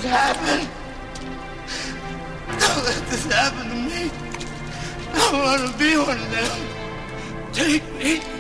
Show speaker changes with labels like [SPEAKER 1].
[SPEAKER 1] happen. Don't let this happen to me. I want to be one of them. Take me.